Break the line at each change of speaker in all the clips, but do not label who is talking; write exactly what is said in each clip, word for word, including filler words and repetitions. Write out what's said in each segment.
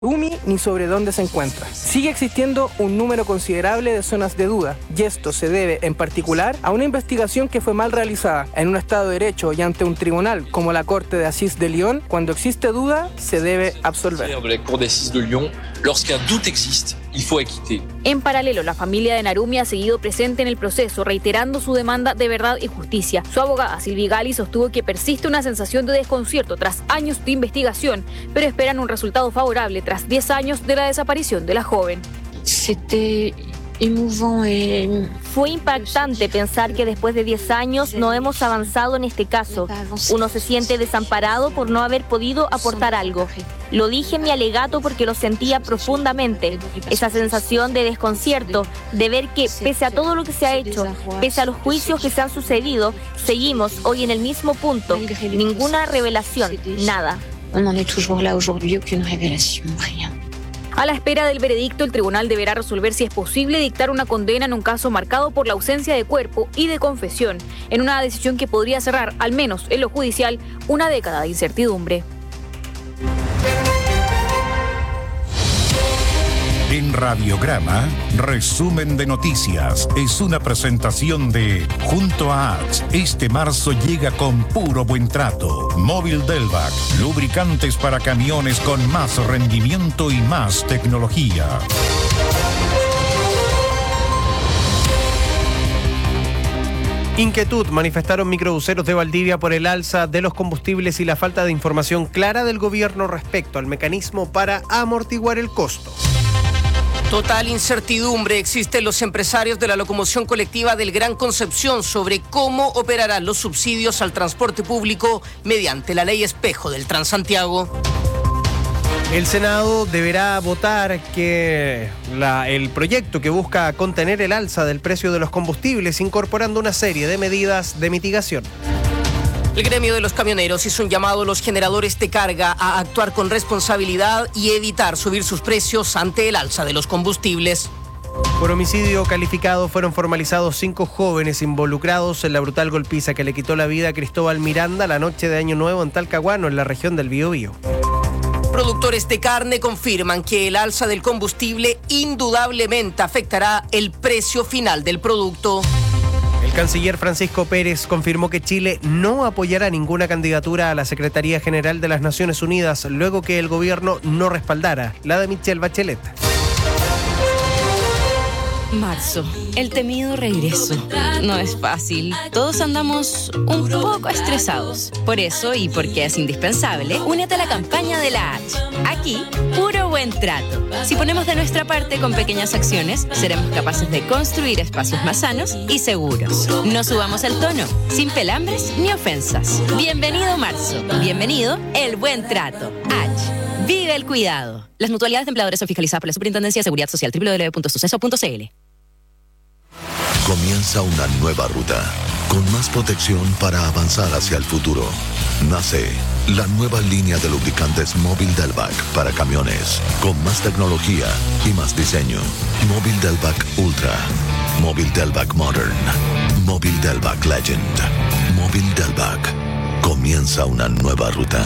Narumi ni sobre dónde se encuentra. Sigue existiendo un número considerable de zonas de duda, y esto se debe, en particular, a una investigación que fue mal realizada. En un Estado de Derecho y ante un tribunal como la Corte de Asís de Lyon, cuando existe duda, se debe absolver.
En paralelo, la familia de Narumi ha seguido presente en el proceso, reiterando su demanda de verdad y justicia. Su abogada, Silvi Gali, sostuvo que persiste una sensación de desconcierto tras años de investigación, pero esperan un resultado favorable tras diez años de la desaparición de la joven. Fue impactante pensar que después de diez años no hemos avanzado en este caso. Uno se siente desamparado por no haber podido aportar algo. Lo dije en mi alegato porque lo sentía profundamente. Esa sensación de desconcierto, de ver que pese a todo lo que se ha hecho, pese a los juicios que se han sucedido, seguimos hoy en el mismo punto. Ninguna revelación, nada. A la espera del veredicto, el tribunal deberá resolver si es posible dictar una condena en un caso marcado por la ausencia de cuerpo y de confesión, en una decisión que podría cerrar, al menos en lo judicial, una década de incertidumbre.
En Radiograma, resumen de noticias. Es una presentación de Junto a Ax. Este marzo llega con puro buen trato. Móvil Delvac, lubricantes para camiones con más rendimiento y más tecnología.
Inquietud manifestaron microbuseros de Valdivia por el alza de los combustibles y la falta de información clara del gobierno respecto al mecanismo para amortiguar el costo.
Total incertidumbre existe en los empresarios de la locomoción colectiva del Gran Concepción sobre cómo operarán los subsidios al transporte público mediante la ley espejo del Transantiago.
El Senado deberá votar que la, el proyecto que busca contener el alza del precio de los combustibles, incorporando una serie de medidas de mitigación.
El gremio de los camioneros hizo un llamado a los generadores de carga a actuar con responsabilidad y evitar subir sus precios ante el alza de los combustibles.
Por homicidio calificado fueron formalizados cinco jóvenes involucrados en la brutal golpiza que le quitó la vida a Cristóbal Miranda la noche de Año Nuevo en Talcahuano, en la región del Biobío.
Productores de carne confirman que el alza del combustible indudablemente afectará el precio final del producto.
El canciller Francisco Pérez confirmó que Chile no apoyará ninguna candidatura a la Secretaría General de las Naciones Unidas luego que el gobierno no respaldara la de Michelle Bachelet.
Marzo, el temido regreso. No es fácil. Todos andamos un poco estresados. Por eso, y porque es indispensable, únete a la campaña de la H. Aquí, puro buen trato. Si ponemos de nuestra parte con pequeñas acciones, seremos capaces de construir espacios más sanos y seguros. No subamos el tono, sin pelambres ni ofensas. Bienvenido marzo. Bienvenido el buen trato. H. Vive el cuidado. Las mutualidades de empleadores son fiscalizadas por la Superintendencia de Seguridad Social. doble u doble u doble u punto suceso punto c l.
Comienza una nueva ruta, con más protección para avanzar hacia el futuro. Nace la nueva línea de lubricantes Móvil Delvac para camiones, con más tecnología y más diseño. Móvil Delvac Ultra, Móvil Delvac Modern, Móvil Delvac Legend, Móvil Delvac. Comienza una nueva ruta.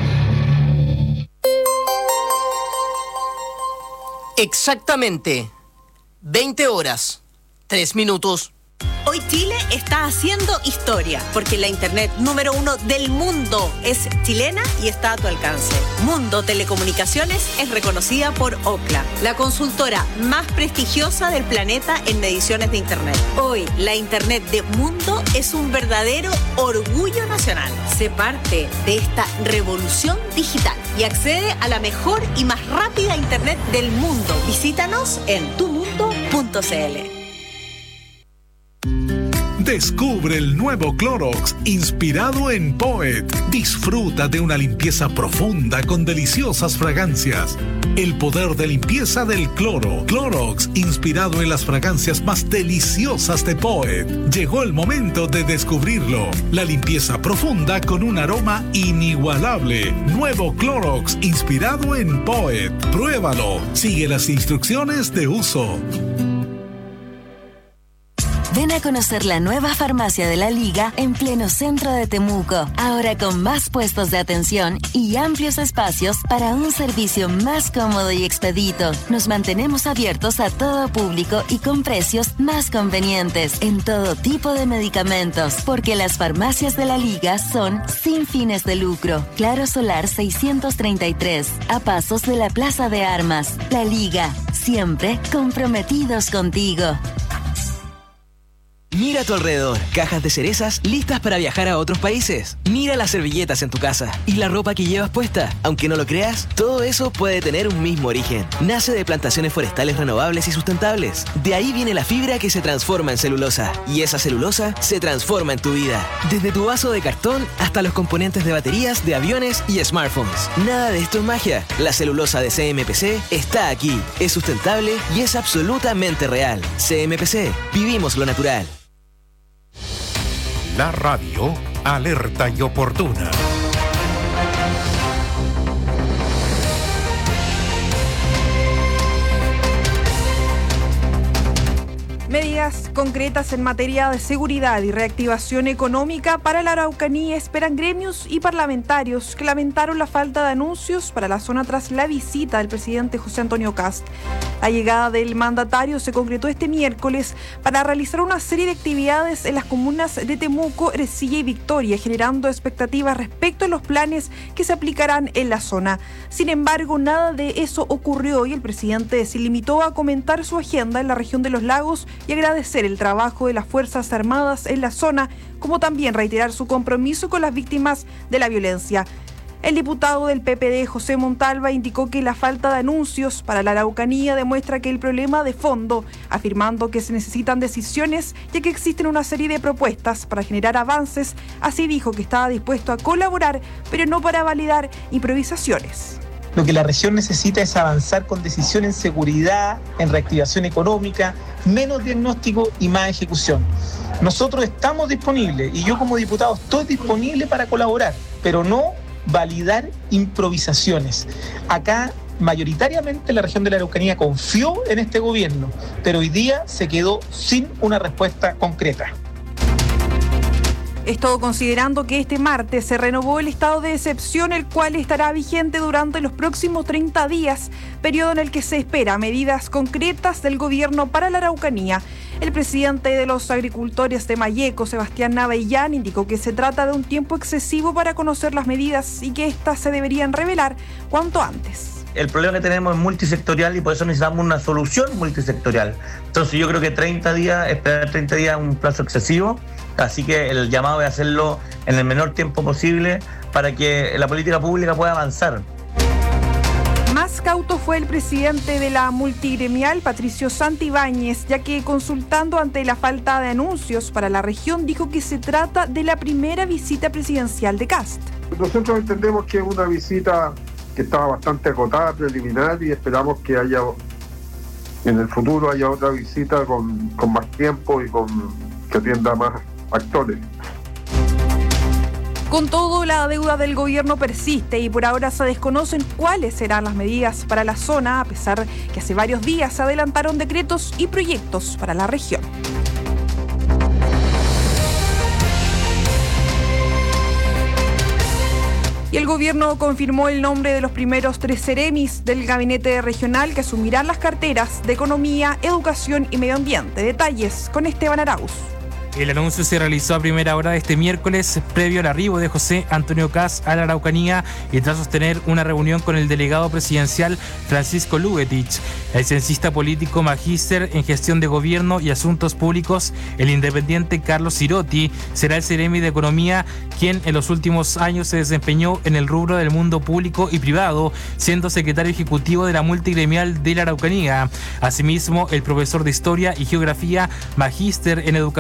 Exactamente veinte horas. Tres minutos.
Hoy Chile está haciendo historia, porque la internet número uno del mundo es chilena y está a tu alcance. Mundo Telecomunicaciones es reconocida por Ookla, la consultora más prestigiosa del planeta en mediciones de internet. Hoy, la internet de Mundo es un verdadero orgullo nacional. Sé parte de esta revolución digital y accede a la mejor y más rápida internet del mundo. Visítanos en tu mundo punto c l.
Descubre el nuevo Clorox inspirado en Poet. Disfruta de una limpieza profunda con deliciosas fragancias. El poder de limpieza del cloro. Clorox, inspirado en las fragancias más deliciosas de Poet. Llegó el momento de descubrirlo. La limpieza profunda con un aroma inigualable. Nuevo Clorox, inspirado en Poet. Pruébalo. Sigue las instrucciones de uso.
Ven a conocer la nueva farmacia de la Liga en pleno centro de Temuco, ahora con más puestos de atención y amplios espacios para un servicio más cómodo y expedito. Nos mantenemos abiertos a todo público y con precios más convenientes en todo tipo de medicamentos, porque las farmacias de la Liga son sin fines de lucro. Claro Solar seiscientos treinta y tres, a pasos de la Plaza de Armas. La Liga, siempre comprometidos contigo.
Mira a tu alrededor, cajas de cerezas listas para viajar a otros países. Mira las servilletas en tu casa y la ropa que llevas puesta. Aunque no lo creas, todo eso puede tener un mismo origen. Nace de plantaciones forestales renovables y sustentables. De ahí viene la fibra que se transforma en celulosa. Y esa celulosa se transforma en tu vida. Desde tu vaso de cartón hasta los componentes de baterías, de aviones y smartphones. Nada de esto es magia. La celulosa de C M P C está aquí. Es sustentable y es absolutamente real. C M P C, vivimos lo natural.
La radio alerta y oportuna.
Medidas concretas en materia de seguridad y reactivación económica para la Araucanía esperan gremios y parlamentarios que lamentaron la falta de anuncios para la zona tras la visita del presidente José Antonio Kast. La llegada del mandatario se concretó este miércoles para realizar una serie de actividades en las comunas de Temuco, Ercilla y Victoria, generando expectativas respecto a los planes que se aplicarán en la zona. Sin embargo, nada de eso ocurrió y el presidente se limitó a comentar su agenda en la región de los lagos y agradecer el trabajo de las Fuerzas Armadas en la zona, como también reiterar su compromiso con las víctimas de la violencia. El diputado del P P D, José Montalva, indicó que la falta de anuncios para la Araucanía demuestra que el problema de fondo, afirmando que se necesitan decisiones ya que existen una serie de propuestas para generar avances. Así dijo que estaba dispuesto a colaborar, pero no para validar improvisaciones.
Lo que la región necesita es avanzar con decisión en seguridad, en reactivación económica, menos diagnóstico y más ejecución. Nosotros estamos disponibles y yo como diputado estoy disponible para colaborar, pero no validar improvisaciones. Acá mayoritariamente la región de la Araucanía confió en este gobierno, pero hoy día se quedó sin una respuesta concreta.
Esto considerando que este martes se renovó el estado de excepción, el cual estará vigente durante los próximos treinta días, periodo en el que se espera medidas concretas del gobierno para la Araucanía. El presidente de los agricultores de Mayeco, Sebastián Navellán, indicó que se trata de un tiempo excesivo para conocer las medidas y que éstas se deberían revelar cuanto antes.
El problema que tenemos es multisectorial y por eso necesitamos una solución multisectorial. Entonces yo creo que treinta días, esperar treinta días es un plazo excesivo, así que el llamado es hacerlo en el menor tiempo posible para que la política pública pueda avanzar.
Más cauto fue el presidente de la multigremial, Patricio Santibáñez, ya que consultando ante la falta de anuncios para la región, dijo que se trata de la primera visita presidencial de Kast.
Nosotros entendemos que es una visita que estaba bastante acotada, preliminar, y esperamos que haya en el futuro haya otra visita con, con más tiempo y con que atienda más actores.
Con todo, la deuda del gobierno persiste y por ahora se desconocen cuáles serán las medidas para la zona, a pesar que hace varios días se adelantaron decretos y proyectos para la región. Y el gobierno confirmó el nombre de los primeros tres seremis del gabinete regional que asumirán las carteras de Economía, Educación y Medio Ambiente. Detalles con Esteban Arauz.
El anuncio se realizó a primera hora de este miércoles, previo al arribo de José Antonio Kast a la Araucanía y tras sostener una reunión con el delegado presidencial Francisco Lubetich. El ciencista político magíster en gestión de gobierno y asuntos públicos, el independiente Carlos Cirotti, será el seremi de Economía, quien en los últimos años se desempeñó en el rubro del mundo público y privado, siendo secretario ejecutivo de la multigremial de la Araucanía. Asimismo, el profesor de Historia y Geografía, magíster en Educación,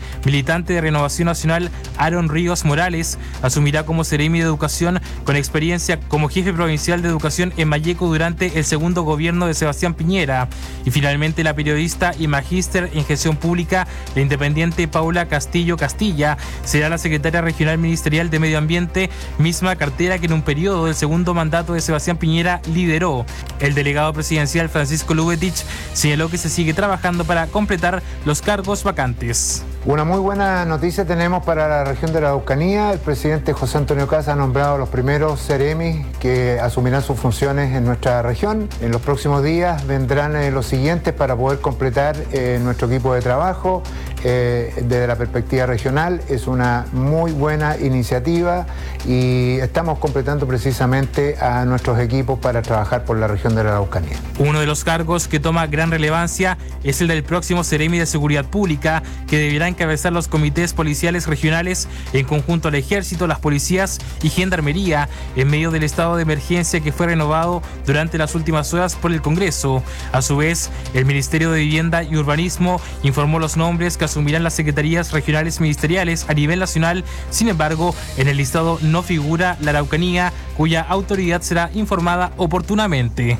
militante de Renovación Nacional, Aaron Ríos Morales, asumirá como seremi de Educación con experiencia como jefe provincial de Educación en Malleco durante el segundo gobierno de Sebastián Piñera. Y finalmente la periodista y magíster en gestión pública, la independiente Paula Castillo Castilla, será la secretaria regional ministerial de Medio Ambiente, misma cartera que en un periodo del segundo mandato de Sebastián Piñera lideró. El delegado presidencial Francisco Lubetich señaló que se sigue trabajando para completar los cargos vacantes.
Una muy buena noticia tenemos para la región de la Araucanía. El presidente José Antonio Kast ha nombrado los primeros seremis que asumirán sus funciones en nuestra región. En los próximos días vendrán eh, los siguientes para poder completar eh, nuestro equipo de trabajo. Eh, desde la perspectiva regional es una muy buena iniciativa y estamos completando precisamente a nuestros equipos para trabajar por la región de la Araucanía.
Uno de los cargos que toma gran relevancia es el del próximo seremi de Seguridad Pública, que deberá encabezar los comités policiales regionales en conjunto al Ejército, las policías y Gendarmería en medio del estado de emergencia que fue renovado durante las últimas horas por el Congreso. A su vez, el Ministerio de Vivienda y Urbanismo informó los nombres que asumirán las secretarías regionales ministeriales a nivel nacional. Sin embargo, en el listado no figura la Araucanía, cuya autoridad será informada oportunamente.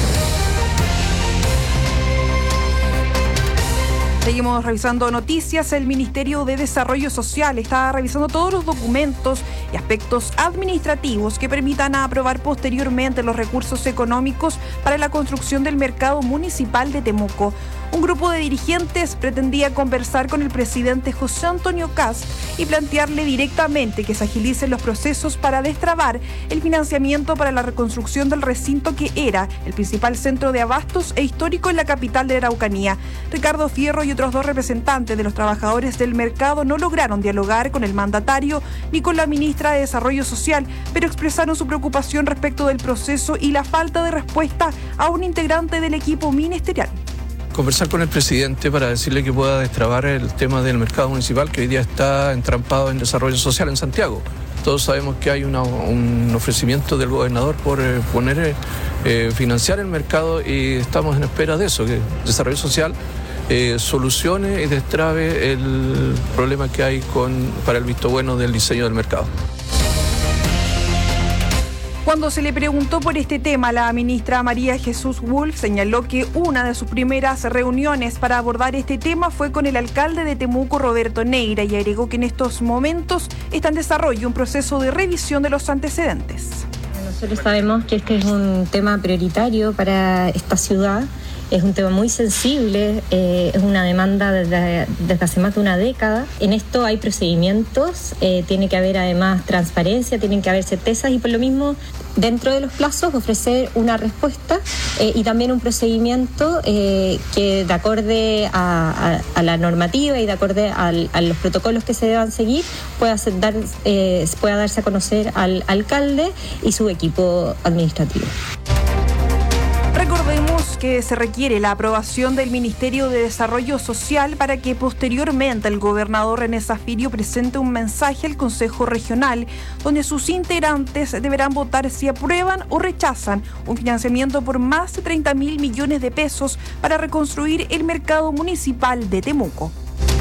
Seguimos revisando noticias. El Ministerio de Desarrollo Social está revisando todos los documentos y aspectos administrativos que permitan aprobar posteriormente los recursos económicos para la construcción del mercado municipal de Temuco. Un grupo de dirigentes pretendía conversar con el presidente José Antonio Kast y plantearle directamente que se agilicen los procesos para destrabar el financiamiento para la reconstrucción del recinto que era el principal centro de abastos e histórico en la capital de la Araucanía. Ricardo Fierro y otros dos representantes de los trabajadores del mercado no lograron dialogar con el mandatario ni con la ministra de Desarrollo Social, pero expresaron su preocupación respecto del proceso y la falta de respuesta a un integrante del equipo ministerial.
Conversar con el presidente para decirle que pueda destrabar el tema del mercado municipal que hoy día está entrampado en desarrollo social en Santiago. Todos sabemos que hay una, un ofrecimiento del gobernador por eh, poner, eh, financiar el mercado y estamos en espera de eso, que el desarrollo social eh, solucione y destrabe el problema que hay con, para el visto bueno del diseño del mercado.
Cuando se le preguntó por este tema, la ministra María Jesús Wolf señaló que una de sus primeras reuniones para abordar este tema fue con el alcalde de Temuco, Roberto Neira, y agregó que en estos momentos está en desarrollo un proceso de revisión de los antecedentes.
Nosotros sabemos que este es un tema prioritario para esta ciudad. Es un tema muy sensible, eh, es una demanda desde, desde hace más de una década. En esto hay procedimientos, eh, tiene que haber además transparencia, tienen que haber certezas y por lo mismo, dentro de los plazos, ofrecer una respuesta eh, y también un procedimiento eh, que de acorde a, a, a la normativa y de acorde al, a los protocolos que se deban seguir pueda, ser, dar, eh, pueda darse a conocer al alcalde y su equipo administrativo.
Recordemos que se requiere la aprobación del Ministerio de Desarrollo Social para que posteriormente el gobernador René Zafirio presente un mensaje al Consejo Regional donde sus integrantes deberán votar si aprueban o rechazan un financiamiento por más de treinta mil millones de pesos para reconstruir el mercado municipal de Temuco.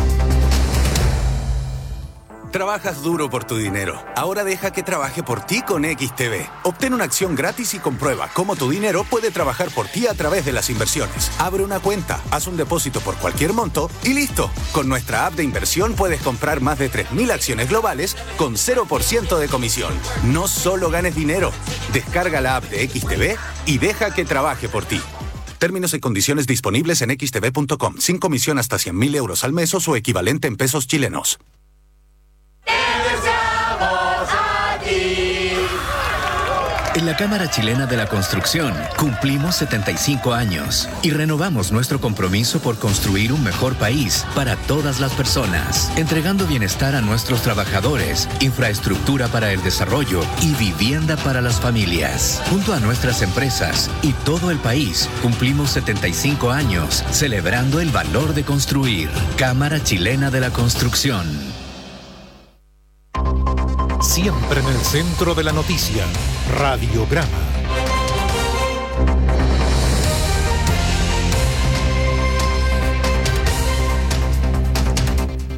Trabajas duro por tu dinero. Ahora deja que trabaje por ti con X T B. Obtén una acción gratis y comprueba cómo tu dinero puede trabajar por ti a través de las inversiones. Abre una cuenta, haz un depósito por cualquier monto y listo. Con nuestra app de inversión puedes comprar más de tres mil acciones globales con cero por ciento de comisión. No solo ganes dinero. Descarga la app de X T B y deja que trabaje por ti. Términos y condiciones disponibles en x t v punto com. Sin comisión hasta cien mil euros al mes o su equivalente en pesos chilenos.
En la Cámara Chilena de la Construcción cumplimos setenta y cinco años y renovamos nuestro compromiso por construir un mejor país para todas las personas, entregando bienestar a nuestros trabajadores, infraestructura para el desarrollo y vivienda para las familias. Junto a nuestras empresas y todo el país, cumplimos setenta y cinco años celebrando el valor de construir. Cámara Chilena de la Construcción.
Siempre en el centro de la noticia, Radiograma.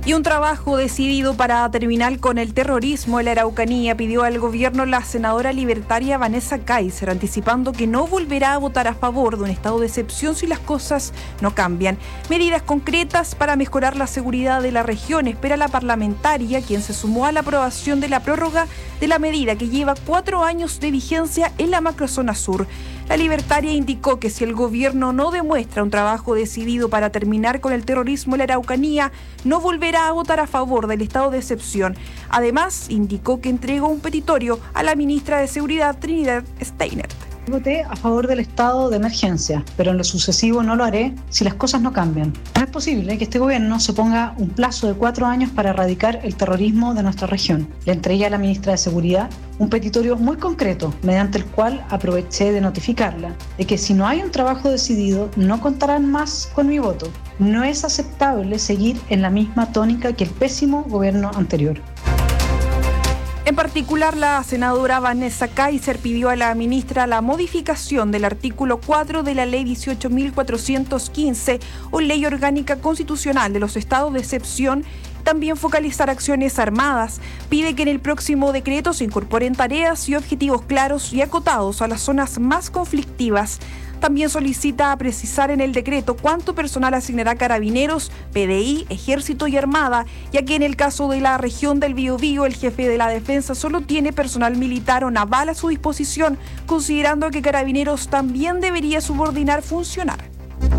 Y un trabajo decidido para terminar con el terrorismo en la Araucanía pidió al gobierno la senadora libertaria Vanessa Kaiser, anticipando que no volverá a votar a favor de un estado de excepción si las cosas no cambian. Medidas concretas para mejorar la seguridad de la región espera la parlamentaria, quien se sumó a la aprobación de la prórroga de la medida que lleva cuatro años de vigencia en la macrozona sur. La libertaria indicó que si el gobierno no demuestra un trabajo decidido para terminar con el terrorismo en la Araucanía, no volverá a votar a favor del estado de excepción. Además, indicó que entregó un petitorio a la ministra de Seguridad, Trinidad Steiner.
Voté a favor del estado de emergencia, pero en lo sucesivo no lo haré si las cosas no cambian. No es posible que este gobierno se ponga un plazo de cuatro años para erradicar el terrorismo de nuestra región. Le entregué a la ministra de Seguridad un petitorio muy concreto, mediante el cual aproveché de notificarla de que si no hay un trabajo decidido, no contarán más con mi voto. No es aceptable seguir en la misma tónica que el pésimo gobierno anterior.
En particular, la senadora Vanessa Kaiser pidió a la ministra la modificación del artículo cuatro de la Ley dieciocho mil cuatrocientos quince o Ley Orgánica Constitucional de los Estados de Excepción. También focalizar acciones armadas. Pide que en el próximo decreto se incorporen tareas y objetivos claros y acotados a las zonas más conflictivas. También solicita precisar en el decreto cuánto personal asignará Carabineros, P D I, Ejército y Armada, ya que en el caso de la región del Biobío, el jefe de la defensa solo tiene personal militar o naval a su disposición, considerando que Carabineros también debería subordinar funcionar.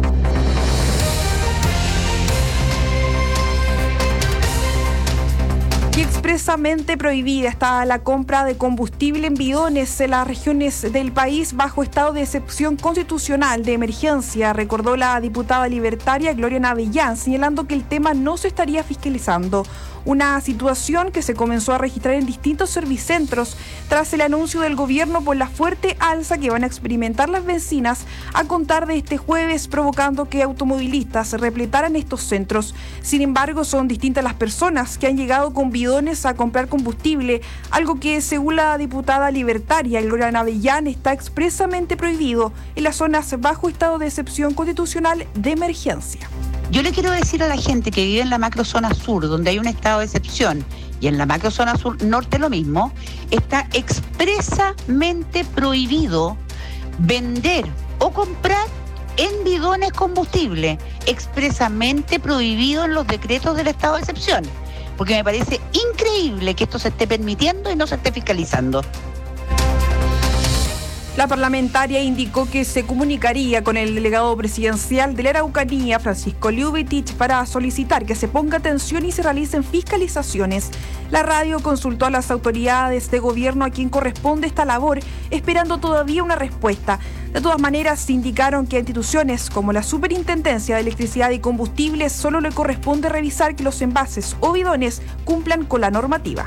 Y expresamente prohibida está la compra de combustible en bidones en las regiones del país bajo estado de excepción constitucional de emergencia, recordó la diputada libertaria Gloria Navellán, señalando que el tema no se estaría fiscalizando. Una situación que se comenzó a registrar en distintos servicentros tras el anuncio del gobierno por la fuerte alza que van a experimentar las bencinas a contar de este jueves, provocando que automovilistas repletaran estos centros. Sin embargo, son distintas las personas que han llegado con bidones a comprar combustible, algo que, según la diputada libertaria Gloria Navellán, está expresamente prohibido en las zonas bajo estado de excepción constitucional de emergencia.
Yo le quiero decir a la gente que vive en la macrozona sur, donde hay un estado de excepción, y en la macrozona sur norte lo mismo, está expresamente prohibido vender o comprar en bidones combustible, expresamente prohibido en los decretos del estado de excepción, porque me parece increíble que esto se esté permitiendo y no se esté fiscalizando.
La parlamentaria indicó que se comunicaría con el delegado presidencial de la Araucanía, Francisco Lubetich, para solicitar que se ponga atención y se realicen fiscalizaciones. La radio consultó a las autoridades de gobierno a quien corresponde esta labor, esperando todavía una respuesta. De todas maneras, indicaron que a instituciones como la Superintendencia de Electricidad y Combustibles solo le corresponde revisar que los envases o bidones cumplan con la normativa.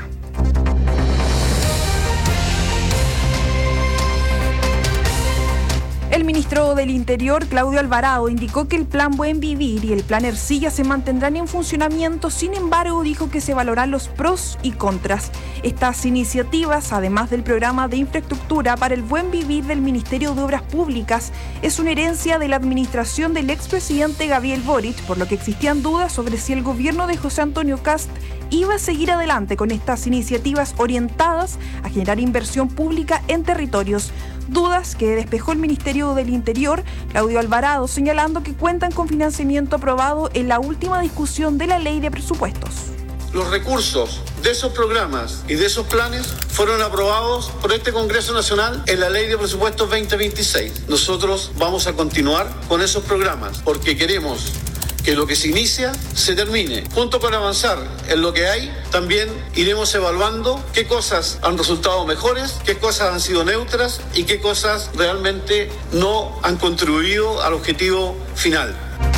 El ministro del Interior, Claudio Alvarado, indicó que el Plan Buen Vivir y el Plan Ercilla se mantendrán en funcionamiento. Sin embargo, dijo que se valoran los pros y contras. Estas iniciativas, además del programa de infraestructura para el buen vivir del Ministerio de Obras Públicas, es una herencia de la administración del expresidente Gabriel Boric, por lo que existían dudas sobre si el gobierno de José Antonio Kast iba a seguir adelante con estas iniciativas orientadas a generar inversión pública en territorios. Dudas que despejó el Ministerio del Interior, Claudio Alvarado, señalando que cuentan con financiamiento aprobado en la última discusión de la Ley de Presupuestos.
Los recursos de esos programas y de esos planes fueron aprobados por este Congreso Nacional en la Ley de Presupuestos veinte veintiséis. Nosotros vamos a continuar con esos programas porque queremos que lo que se inicia se termine. Junto con avanzar en lo que hay, también iremos evaluando qué cosas han resultado mejores, qué cosas han sido neutras y qué cosas realmente no han contribuido al objetivo final.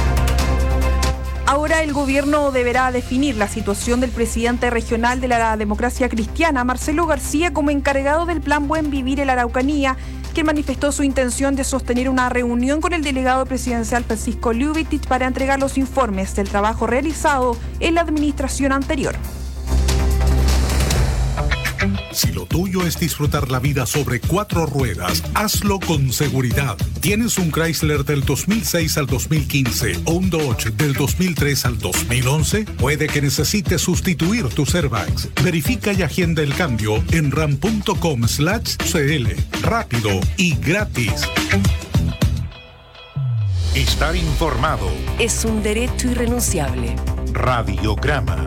Ahora el gobierno deberá definir la situación del presidente regional de la Democracia Cristiana, Marcelo García, como encargado del Plan Buen Vivir en la Araucanía, quien manifestó su intención de sostener una reunión con el delegado presidencial Francisco Lubetich para entregar los informes del trabajo realizado en la administración anterior.
Si lo tuyo es disfrutar la vida sobre cuatro ruedas, hazlo con seguridad. ¿Tienes un Chrysler del dos mil seis al dos mil quince o un Dodge del dos mil tres al dos mil once? Puede que necesites sustituir tus airbags. Verifica y agenda el cambio en ram punto com slash c l. Rápido y gratis.
Estar informado
es un derecho irrenunciable.
Radiograma.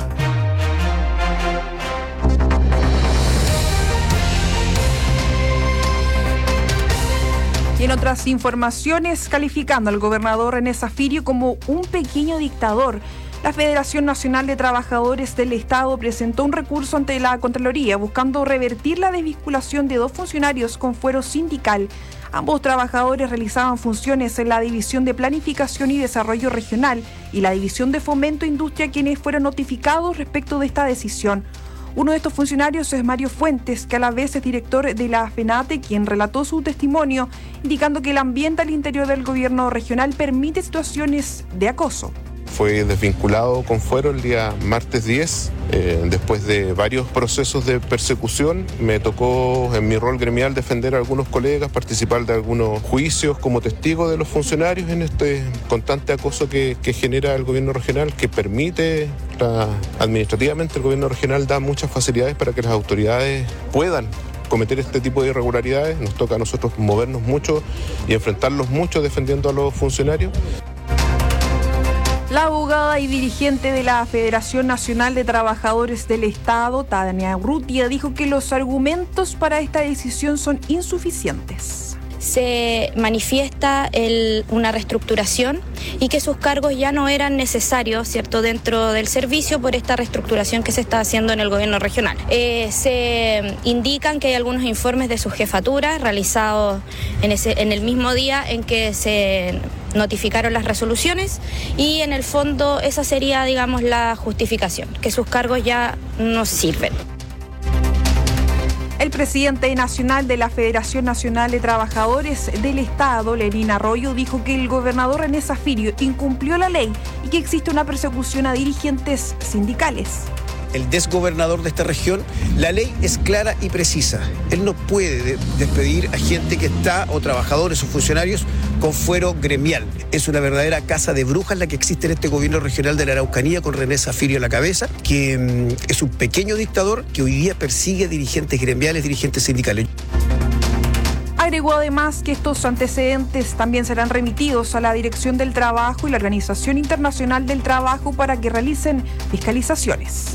Y en otras informaciones, calificando al gobernador René Zafirio como un pequeño dictador, la Federación Nacional de Trabajadores del Estado presentó un recurso ante la Contraloría buscando revertir la desvinculación de dos funcionarios con fuero sindical. Ambos trabajadores realizaban funciones en la División de Planificación y Desarrollo Regional y la División de Fomento e Industria, quienes fueron notificados respecto de esta decisión. Uno de estos funcionarios es Mario Fuentes, que a la vez es director de la FENATE, quien relató su testimonio, indicando que el ambiente al interior del gobierno regional permite situaciones de acoso.
Fue desvinculado con fuero el día martes diez, eh, después de varios procesos de persecución. Me tocó en mi rol gremial defender a algunos colegas, participar de algunos juicios como testigo de los funcionarios en este constante acoso que, que genera el gobierno regional, que permite, la, administrativamente el gobierno regional da muchas facilidades para que las autoridades puedan cometer este tipo de irregularidades. Nos toca a nosotros movernos mucho y enfrentarlos mucho defendiendo a los funcionarios.
La abogada y dirigente de la Federación Nacional de Trabajadores del Estado, Tania Urrutia, dijo que los argumentos para esta decisión son insuficientes.
Se manifiesta el, una reestructuración y que sus cargos ya no eran necesarios, ¿cierto?, dentro del servicio por esta reestructuración que se está haciendo en el gobierno regional. Eh, se indican que hay algunos informes de sus jefaturas realizados en, ese, en el mismo día en que se notificaron las resoluciones y en el fondo esa sería, digamos, la justificación, que sus cargos ya no sirven.
El presidente nacional de la Federación Nacional de Trabajadores del Estado, Lenín Arroyo, dijo que el gobernador René Zafirio incumplió la ley y que existe una persecución a dirigentes sindicales.
El desgobernador de esta región, la ley es clara y precisa. Él no puede despedir a gente que está, o trabajadores o funcionarios, con fuero gremial. Es una verdadera casa de brujas la que existe en este gobierno regional de la Araucanía, con René Zafirio a la cabeza, que mm, es un pequeño dictador que hoy día persigue dirigentes gremiales, dirigentes sindicales.
Agregó además que estos antecedentes también serán remitidos a la Dirección del Trabajo y la Organización Internacional del Trabajo para que realicen fiscalizaciones.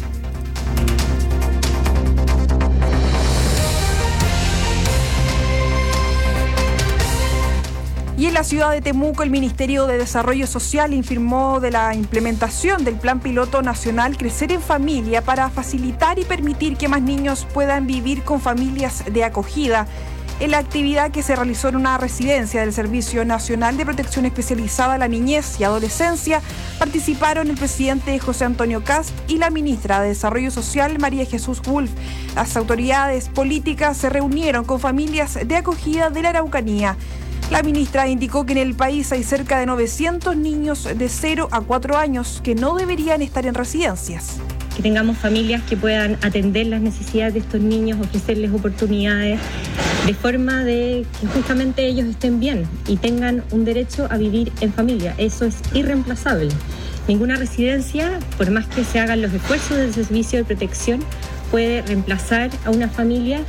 Y en la ciudad de Temuco, el Ministerio de Desarrollo Social informó de la implementación del Plan Piloto Nacional Crecer en Familia para facilitar y permitir que más niños puedan vivir con familias de acogida. En la actividad que se realizó en una residencia del Servicio Nacional de Protección Especializada a la Niñez y Adolescencia, participaron el presidente José Antonio Kast y la ministra de Desarrollo Social, María Jesús Wolf. Las autoridades políticas se reunieron con familias de acogida de la Araucanía. La ministra indicó que en el país hay cerca de novecientos niños de cero a cuatro años que no deberían estar en residencias.
Que tengamos familias que puedan atender las necesidades de estos niños, ofrecerles oportunidades, de forma de que justamente ellos estén bien y tengan un derecho a vivir en familia. Eso es irreemplazable. Ninguna residencia, por más que se hagan los esfuerzos del servicio de protección, puede reemplazar a una familia.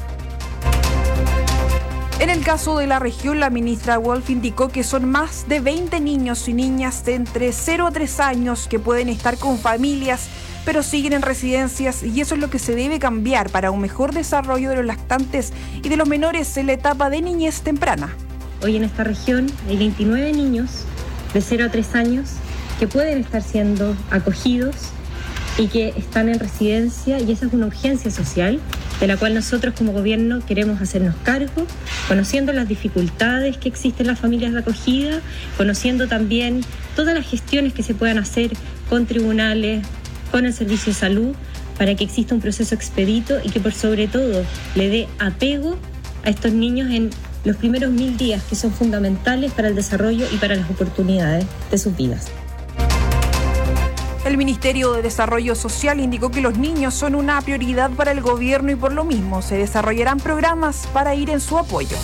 En el caso de la región, la ministra Wolf indicó que son más de veinte niños y niñas de entre cero a tres años que pueden estar con familias, pero siguen en residencias, y eso es lo que se debe cambiar para un mejor desarrollo de los lactantes y de los menores en la etapa de niñez temprana.
Hoy en esta región hay veintinueve niños de cero a tres años que pueden estar siendo acogidos y que están en residencia, y esa es una urgencia social de la cual nosotros como gobierno queremos hacernos cargo, conociendo las dificultades que existen en las familias de acogida, conociendo también todas las gestiones que se puedan hacer con tribunales, con el Servicio de Salud, para que exista un proceso expedito y que por sobre todo le dé apego a estos niños en los primeros mil días, que son fundamentales para el desarrollo y para las oportunidades de sus vidas.
El Ministerio de Desarrollo Social indicó que los niños son una prioridad para el gobierno y por lo mismo se desarrollarán programas para ir en su apoyo.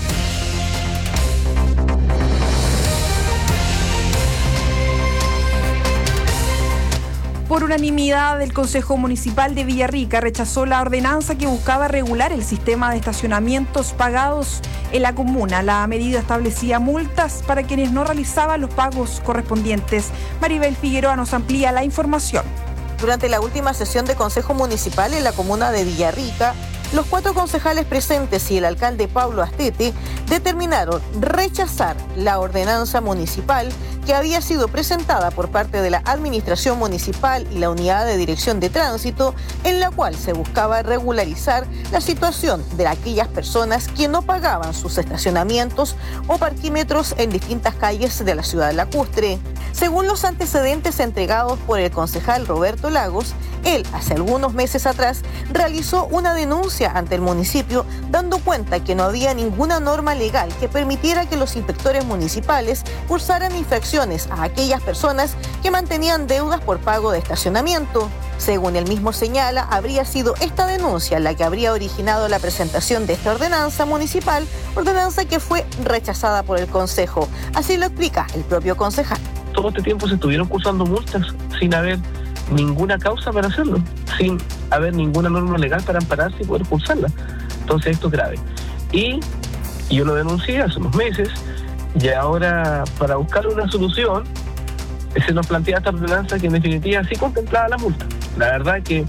Por unanimidad, el Consejo Municipal de Villarrica rechazó la ordenanza que buscaba regular el sistema de estacionamientos pagados en la comuna. La medida establecía multas para quienes no realizaban los pagos correspondientes. Maribel Figueroa nos amplía la información.
Durante la última sesión de Consejo Municipal en la comuna de Villarrica, los cuatro concejales presentes y el alcalde Pablo Astete determinaron rechazar la ordenanza municipal que había sido presentada por parte de la Administración Municipal y la Unidad de Dirección de Tránsito, en la cual se buscaba regularizar la situación de aquellas personas que no pagaban sus estacionamientos o parquímetros en distintas calles de la ciudad lacustre. Según los antecedentes entregados por el concejal Roberto Lagos, él, hace algunos meses atrás, realizó una denuncia ante el municipio dando cuenta que no había ninguna norma legal que permitiera que los inspectores municipales cursaran infracciones a aquellas personas que mantenían deudas por pago de estacionamiento. Según él mismo señala, habría sido esta denuncia la que habría originado la presentación de esta ordenanza municipal, ordenanza que fue rechazada por el Consejo. Así lo explica el propio concejal.
Todo este tiempo se estuvieron cursando multas sin haber ninguna causa para hacerlo, sin haber ninguna norma legal para ampararse y poder cursarla. Entonces esto es grave. Y yo lo denuncié hace unos meses y ahora para buscar una solución se nos plantea esta ordenanza que en definitiva sí contemplaba la multa. La verdad que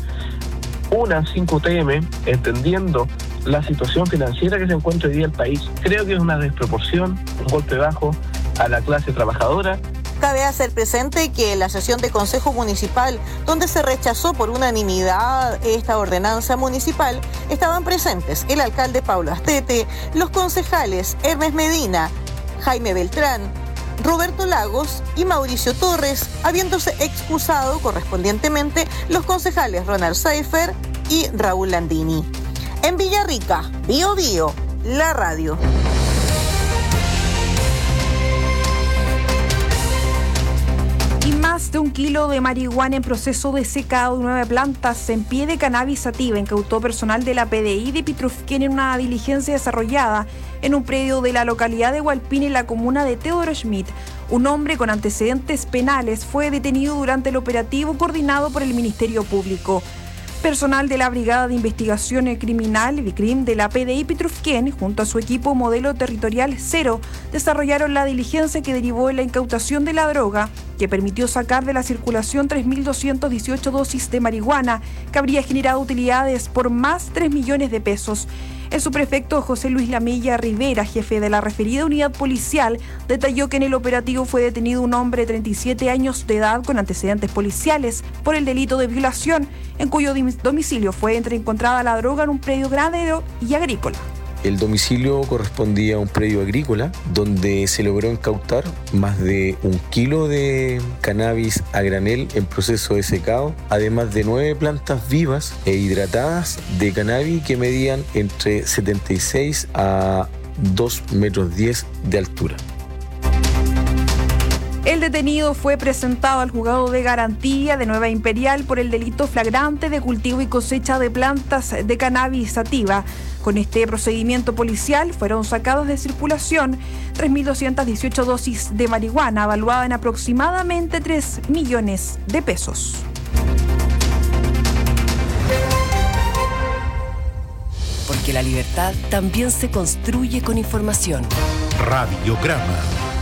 una cinco T M, entendiendo la situación financiera que se encuentra hoy día el país, creo que es una desproporción, un golpe bajo a la clase trabajadora.
Cabe hacer presente que en la sesión de Consejo Municipal, donde se rechazó por unanimidad esta ordenanza municipal, estaban presentes el alcalde Pablo Astete, los concejales Ernest Medina, Jaime Beltrán, Roberto Lagos y Mauricio Torres, habiéndose excusado correspondientemente los concejales Ronald Seifer y Raúl Landini. En Villarrica, Bio Bio, la radio.
Y más de un kilo de marihuana en proceso de secado y nueve plantas en pie de cannabis sativa incautó personal de la P D I de Pitrufquén en una diligencia desarrollada en un predio de la localidad de Hualpín en la comuna de Teodoro Schmidt. Un hombre con antecedentes penales fue detenido durante el operativo coordinado por el Ministerio Público. Personal de la Brigada de Investigación Criminal, BICRIM, de la P D I Pitrufquén, junto a su equipo Modelo Territorial Cero, desarrollaron la diligencia que derivó en la incautación de la droga, que permitió sacar de la circulación tres mil doscientas dieciocho dosis de marihuana, que habría generado utilidades por más de tres millones de pesos. El subprefecto José Luis Lamilla Rivera, jefe de la referida unidad policial, detalló que en el operativo fue detenido un hombre de treinta y siete años de edad con antecedentes policiales por el delito de violación, en cuyo domicilio fue encontrada la droga en un predio ganadero y agrícola.
El domicilio correspondía a un predio agrícola donde se logró incautar más de un kilo de cannabis a granel en proceso de secado, además de nueve plantas vivas e hidratadas de cannabis que medían entre setenta y seis a dos metros diez de altura.
El detenido fue presentado al juzgado de garantía de Nueva Imperial por el delito flagrante de cultivo y cosecha de plantas de cannabis sativa. Con este procedimiento policial fueron sacados de circulación tres mil doscientas dieciocho dosis de marihuana, evaluada en aproximadamente tres millones de pesos.
Porque la libertad también se construye con información.
Radiograma.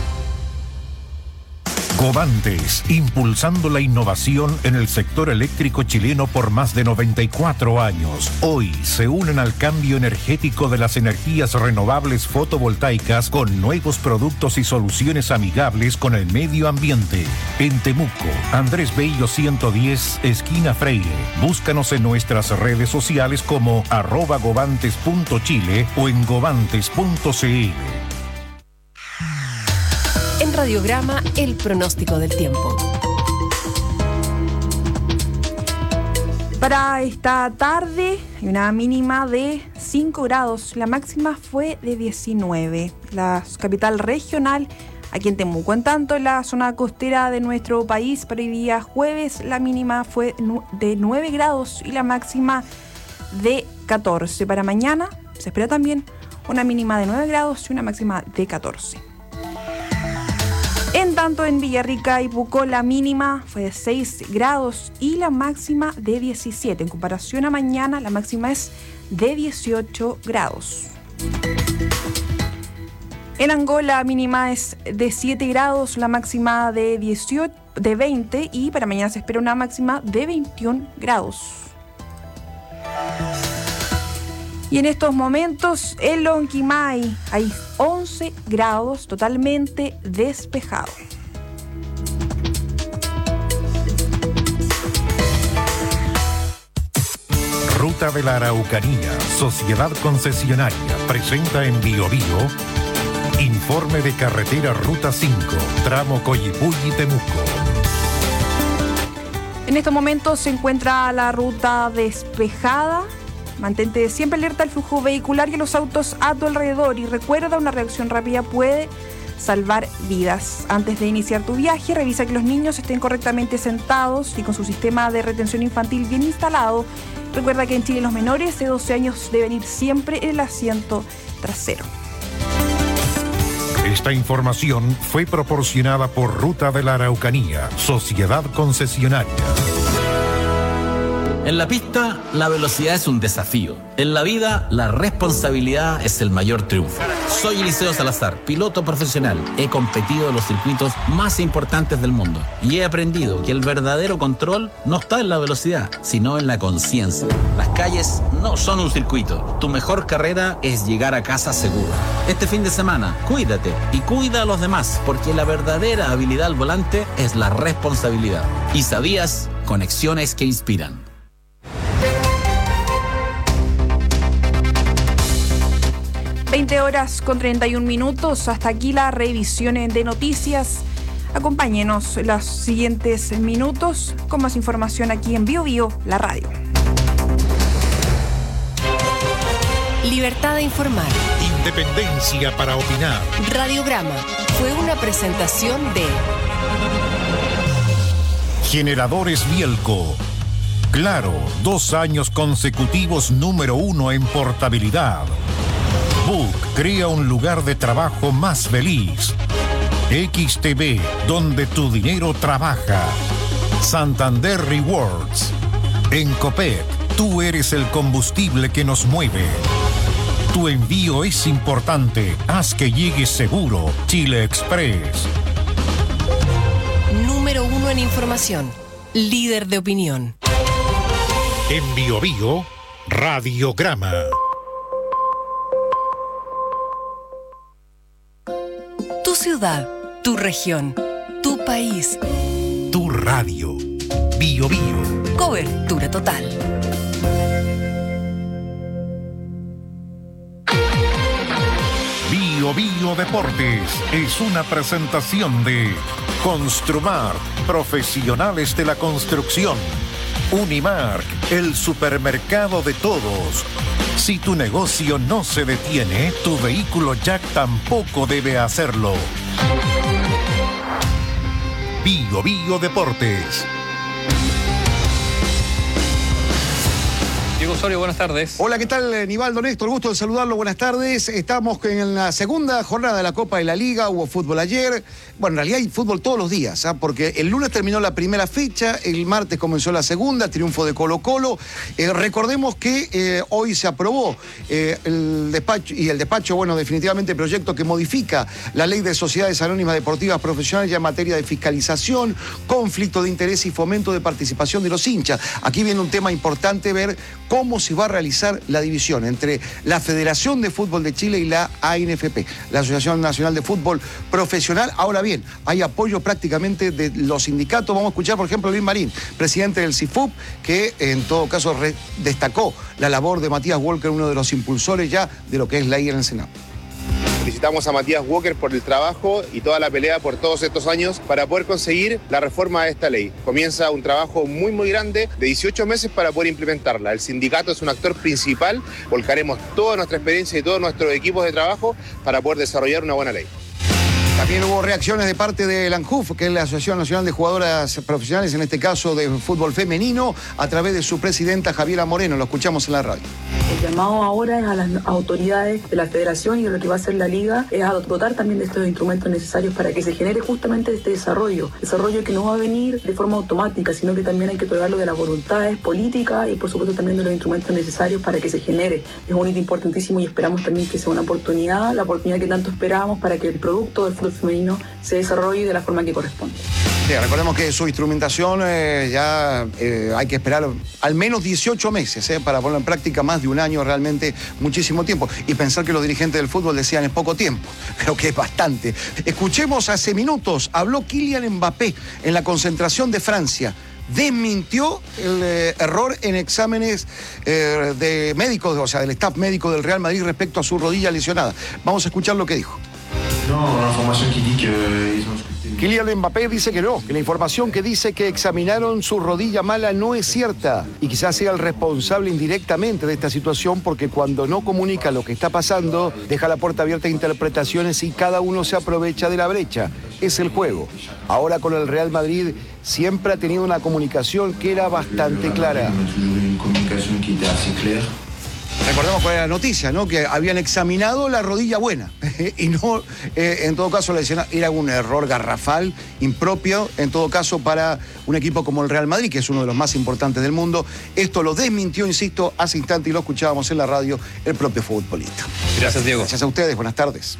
Covantes, impulsando la innovación en el sector eléctrico chileno por más de noventa y cuatro años. Hoy se unen al cambio energético de las energías renovables fotovoltaicas con nuevos productos y soluciones amigables con el medio ambiente. En Temuco, Andrés Bello ciento diez, esquina Freire. Búscanos en nuestras redes sociales como arroba govantes punto chile o en govantes punto cl.
En Radiograma, el pronóstico del tiempo.
Para esta tarde hay una mínima de cinco grados, la máxima fue de diecinueve. La capital regional aquí en Temuco. En tanto, en la zona costera de nuestro país, para hoy día jueves, la mínima fue de nueve grados y la máxima de catorce. Para mañana se espera también una mínima de nueve grados y una máxima de catorce. En tanto, en Villarrica y Pucó la mínima fue de seis grados y la máxima de diecisiete. En comparación a mañana, la máxima es de dieciocho grados. En Angola mínima es de siete grados, la máxima de dieciocho, de veinte, y para mañana se espera una máxima de veintiún grados. Y en estos momentos en Lonquimay hay once grados, totalmente despejado.
Ruta de la Araucanía, Sociedad Concesionaria, presenta en Bio Bio informe de carretera Ruta cinco, tramo Coyipulli-Temuco.
En estos momentos se encuentra la ruta despejada. Mantente siempre alerta al flujo vehicular y a los autos a tu alrededor. Y recuerda, una reacción rápida puede salvar vidas. Antes de iniciar tu viaje, revisa que los niños estén correctamente sentados y con su sistema de retención infantil bien instalado. Recuerda que en Chile los menores de doce años deben ir siempre en el asiento trasero.
Esta información fue proporcionada por Ruta de la Araucanía, Sociedad Concesionaria.
En la pista, la velocidad es un desafío. En la vida, la responsabilidad es el mayor triunfo. Soy Eliseo Salazar, piloto profesional. He competido en los circuitos más importantes del mundo y he aprendido que el verdadero control no está en la velocidad, sino en la conciencia. Las calles no son un circuito. Tu mejor carrera es llegar a casa seguro. Este fin de semana, cuídate y cuida a los demás, porque la verdadera habilidad al volante es la responsabilidad. ¿Y sabías? Conexiones que inspiran.
veinte horas con treinta y un minutos. Hasta aquí la revisión de noticias. Acompáñenos los siguientes minutos con más información aquí en Bio Bio, la radio.
Libertad de informar.
Independencia para opinar.
Radiograma fue una presentación de
Generadores Bielco. Claro, dos años consecutivos número uno en portabilidad. Book crea un lugar de trabajo más feliz. X T V, donde tu dinero trabaja. Santander Rewards. En Copec, tú eres el combustible que nos mueve. Tu envío es importante. Haz que llegue seguro. Chile Express.
Número uno en información. Líder de opinión.
En Bio Bio, Radiograma.
Tu ciudad, tu región, tu país.
Tu radio. Bio Bio.
Cobertura total.
Bio Bio Deportes es una presentación de Construmar, profesionales de la construcción. Unimark, el supermercado de todos. Si tu negocio no se detiene, tu vehículo Jack tampoco debe hacerlo. Bio Bio Deportes.
Diego Osorio, buenas tardes.
Hola, ¿qué tal, Nivaldo Néstor? Gusto de saludarlo, buenas tardes. Estamos en la segunda jornada de la Copa de la Liga, hubo fútbol ayer. Bueno, en realidad hay fútbol todos los días, ¿eh? Porque el lunes terminó la primera fecha, el martes comenzó la segunda, triunfo de Colo Colo. Eh, recordemos que eh, hoy se aprobó eh, el despacho, y el despacho, bueno, definitivamente proyecto que modifica la ley de sociedades anónimas deportivas profesionales ya en materia de fiscalización, conflicto de interés y fomento de participación de los hinchas. Aquí viene un tema importante, ver cómo se va a realizar la división entre la Federación de Fútbol de Chile y la A N F P, la Asociación Nacional de Fútbol Profesional. Ahora bien, hay apoyo prácticamente de los sindicatos. Vamos a escuchar, por ejemplo, a Luis Marín, presidente del C I F U P, que en todo caso destacó la labor de Matías Walker, uno de los impulsores ya de lo que es la ley en el Senado.
Felicitamos a Matías Walker por el trabajo y toda la pelea por todos estos años para poder conseguir la reforma de esta ley. Comienza un trabajo muy muy grande de dieciocho meses para poder implementarla. El sindicato es un actor principal, volcaremos toda nuestra experiencia y todos nuestros equipos de trabajo para poder desarrollar una buena ley.
También hubo reacciones de parte de la ANJUF, que es la Asociación Nacional de Jugadoras Profesionales, en este caso de fútbol femenino, a través de su presidenta Javiera Moreno. Lo escuchamos en la radio.
El llamado ahora es a las autoridades de la federación y de lo que va a ser la liga, es a dotar también de estos instrumentos necesarios para que se genere justamente este desarrollo. Desarrollo que no va a venir de forma automática, sino que también hay que otorgarlo de las voluntades políticas y por supuesto también de los instrumentos necesarios para que se genere. Es un hito importantísimo y esperamos también que sea una oportunidad, la oportunidad que tanto esperábamos para que el producto del fútbol femenino se desarrolle de la forma que corresponde.
Sí, recordemos que su instrumentación eh, ya eh, hay que esperar al menos dieciocho meses eh, para ponerlo en práctica, más de un año, realmente muchísimo tiempo. Y pensar que los dirigentes del fútbol decían es poco tiempo, creo que es bastante. Escuchemos, hace minutos habló Kylian Mbappé en la concentración de Francia. Desmintió el eh, error en exámenes eh, de médicos, o sea, del staff médico del Real Madrid respecto a su rodilla lesionada. Vamos a escuchar lo que dijo.
No, la información que dice que...
Kylian Mbappé dice que no, que la información que dice que examinaron su rodilla mala no es cierta y quizás sea el responsable indirectamente de esta situación, porque cuando no comunica lo que está pasando, deja la puerta abierta a interpretaciones y cada uno se aprovecha de la brecha. Es el juego. Ahora con el Real Madrid siempre ha tenido una comunicación que era bastante clara. Recordemos cuál era la noticia, ¿no? Que habían examinado la rodilla buena y no, eh, en todo caso, la escena era un error garrafal, impropio, en todo caso, para un equipo como el Real Madrid, que es uno de los más importantes del mundo. Esto lo desmintió, insisto, hace instante y lo escuchábamos en la radio, el propio futbolista.
Gracias, Diego.
Gracias a ustedes, buenas tardes.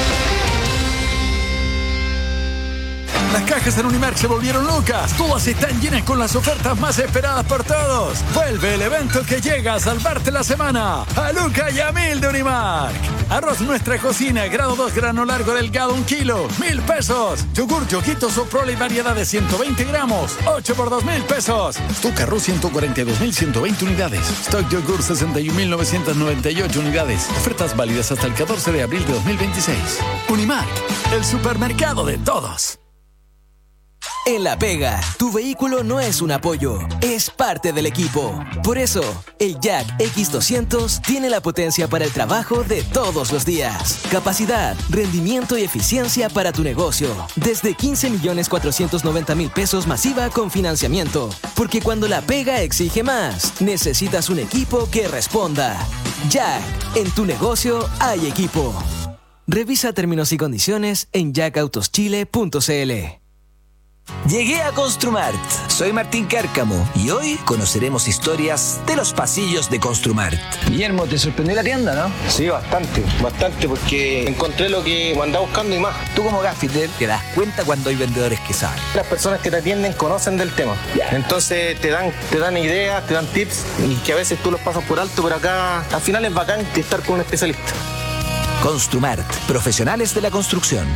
Las cajas en Unimark se volvieron locas. Todas están llenas con las ofertas más esperadas por todos. Vuelve el evento que llega a salvarte la semana. A Luca y a Mil de Unimark. Arroz Nuestra Cocina, grado dos, grano largo delgado, un kilo, mil pesos. Yogur Yoguito Soprole y variedad de ciento veinte gramos, ocho por dos mil pesos. Stock Arroz ciento cuarenta y dos mil ciento veinte unidades. Stock Yogur sesenta y un mil novecientas noventa y ocho unidades. Ofertas válidas hasta el catorce de abril de dos mil veintiséis. Unimark, el supermercado de todos.
En La Pega, tu vehículo no es un apoyo, es parte del equipo. Por eso, el Jack X doscientos tiene la potencia para el trabajo de todos los días. Capacidad, rendimiento y eficiencia para tu negocio. Desde quince millones cuatrocientos noventa mil pesos masiva con financiamiento. Porque cuando La Pega exige más, necesitas un equipo que responda. Jack, en tu negocio hay equipo. Revisa términos y condiciones en jack autos chile punto c l.
Llegué a Construmart. Soy Martín Cárcamo y hoy conoceremos historias de los pasillos de Construmart.
Guillermo, ¿te sorprendió la tienda, no? Sí, bastante, bastante, porque encontré lo que andaba buscando y más.
Tú como gaffiter te das cuenta cuando hay vendedores que saben.
Las personas que te atienden conocen del tema. Entonces te dan, te dan ideas, te dan tips y que a veces tú los pasas por alto, pero acá al final es bacán estar con un especialista.
Construmart, profesionales de la construcción.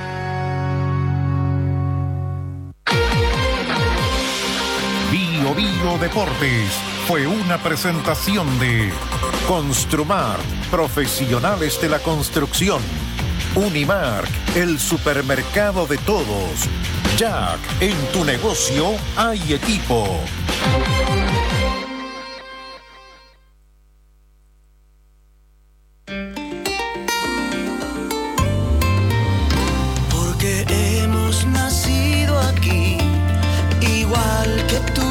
Bio Bio Deportes fue una presentación de Construmart, profesionales de la construcción. Unimark, el supermercado de todos. Jack, en tu negocio hay equipo.
Porque hemos nacido aquí, igual que tú.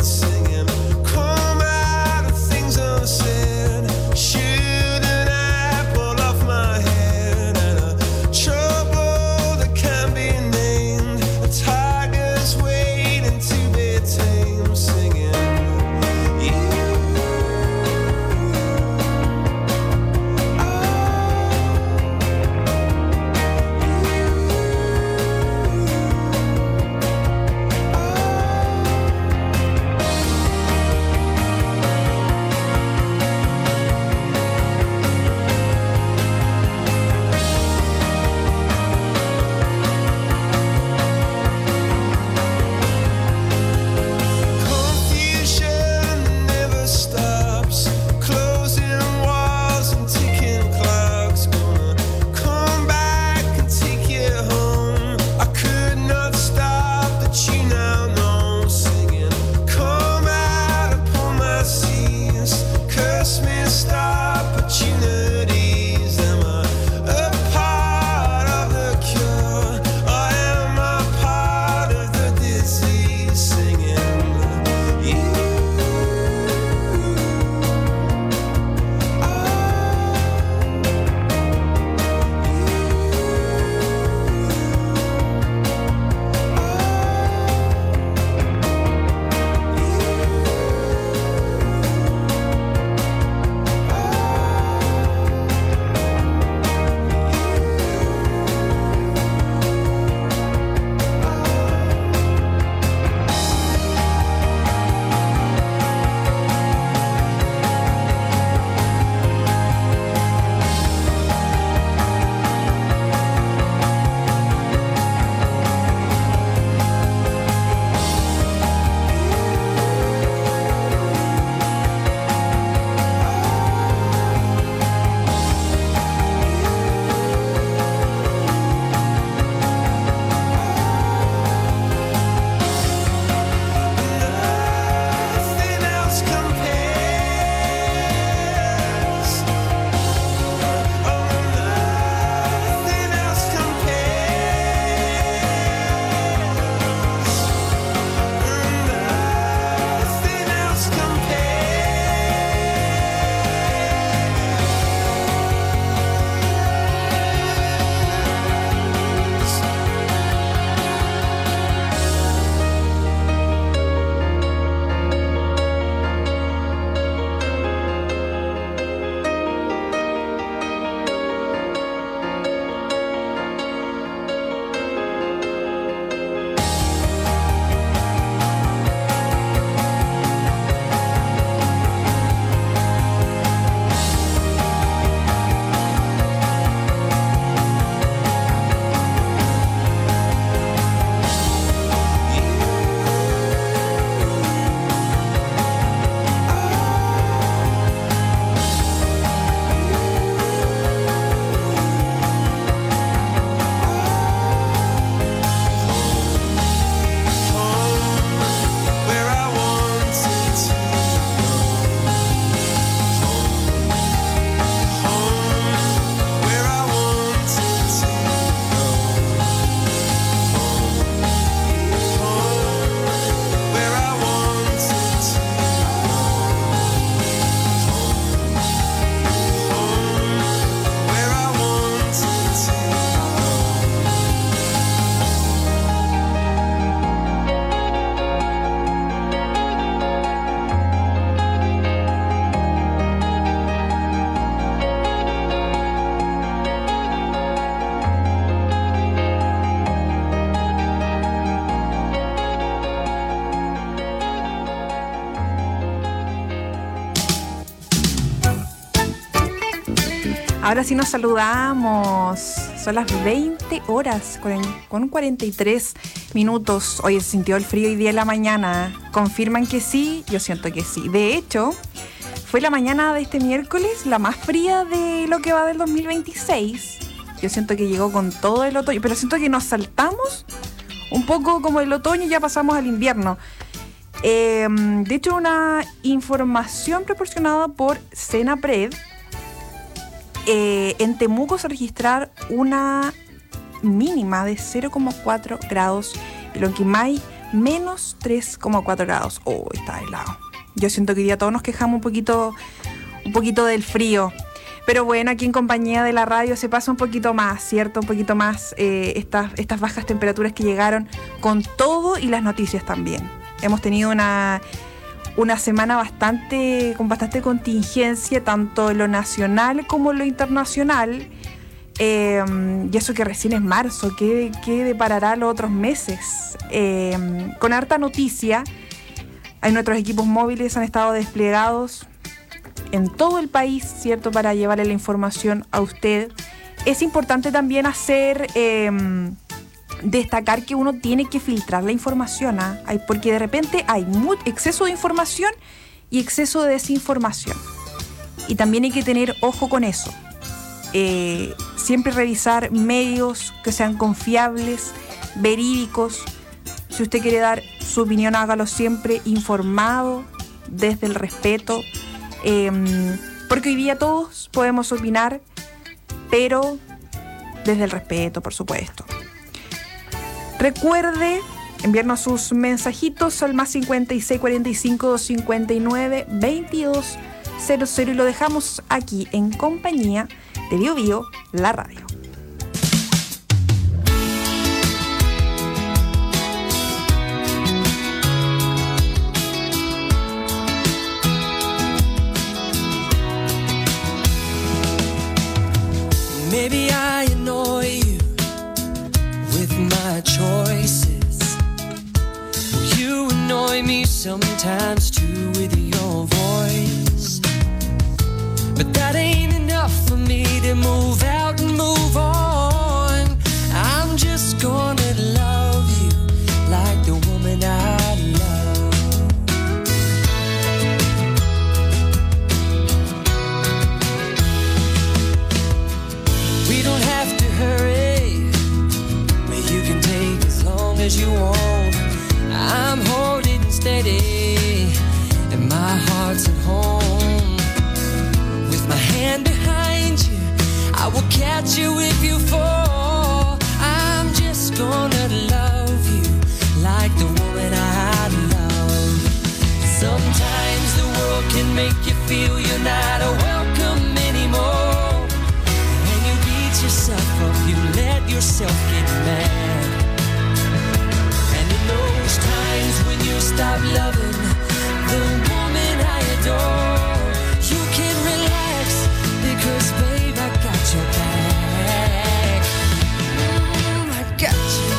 singing, come out of things unsaid, shoot an apple off my head, and a trouble that can't be named, a tiger's waiting to be tamed, singing, you. Confusion never stops, closing walls and ticking clocks, gonna come back and take you home. I could not stop the tune now, no, singing, come out upon my seas, curse missed opportunities. Am I a part of the cure, or am I part of the disease, singing, you. Nothing else compares. Oh, nothing else compares. Nothing else where I wanted to home, where I wanted to home, where I wanted to home, where I wanted to.
Ahora sí nos saludamos. Son las veinte horas con cuarenta y tres minutos. Hoy se sintió el frío hoy día en la mañana. ¿Confirman que sí? Yo siento que sí. De hecho, fue la mañana de este miércoles la más fría de lo que va del dos mil veintiséis. Yo siento que llegó con todo el otoño, pero siento que nos saltamos un poco como el otoño y ya pasamos al invierno. Eh, de hecho, una información proporcionada por Senapred, eh, en Temuco se registraron una mínima de cero coma cuatro grados, en Lonquimay menos tres coma cuatro grados. Oh, está helado. Yo siento que hoy día todos nos quejamos un poquito, un poquito del frío. Pero bueno, aquí en compañía de la radio se pasa un poquito más, ¿cierto? Un poquito más eh, estas, estas bajas temperaturas que llegaron con todo y las noticias también. Hemos tenido una, una semana bastante con bastante contingencia, tanto en lo nacional como en lo internacional. Eh, y eso que recién es marzo, ¿qué, qué deparará los otros meses? Eh, con harta noticia, hay nuestros equipos móviles han estado desplegados en todo el país, ¿cierto?, para llevarle la información a usted. Es importante también hacer, eh, destacar que uno tiene que filtrar la información, ¿ah? Hay, porque de repente hay muy, exceso de información y exceso de desinformación. Y también hay que tener ojo con eso. Eh, siempre revisar medios que sean confiables, verídicos. Si usted quiere dar su opinión, hágalo siempre informado, desde el respeto. Eh, porque hoy día todos podemos opinar, pero desde el respeto, por supuesto. Recuerde enviarnos sus mensajitos al más cincuenta y seis cuarenta y cinco, doscientos cincuenta y nueve, veintidós cero cero y lo dejamos aquí en compañía de Bio Bio, la radio.
Maybe I annoy you with my choices. You annoy me sometimes too with your voice. But that ain't enough for me to move out and move on. I'm just gonna love you like the woman I love. We don't have to hurry, but you can take as long as you want. I'm holding steady, and my heart's at home. With my hand behind you, I will catch you if you fall. I'm just gonna love you like the woman I love. Sometimes the world can make you feel you're not welcome anymore. When you beat yourself up, you let yourself get mad. And in those times when you stop loving the woman I adore, you can relax, because babe, I got your back. Mm, I got you.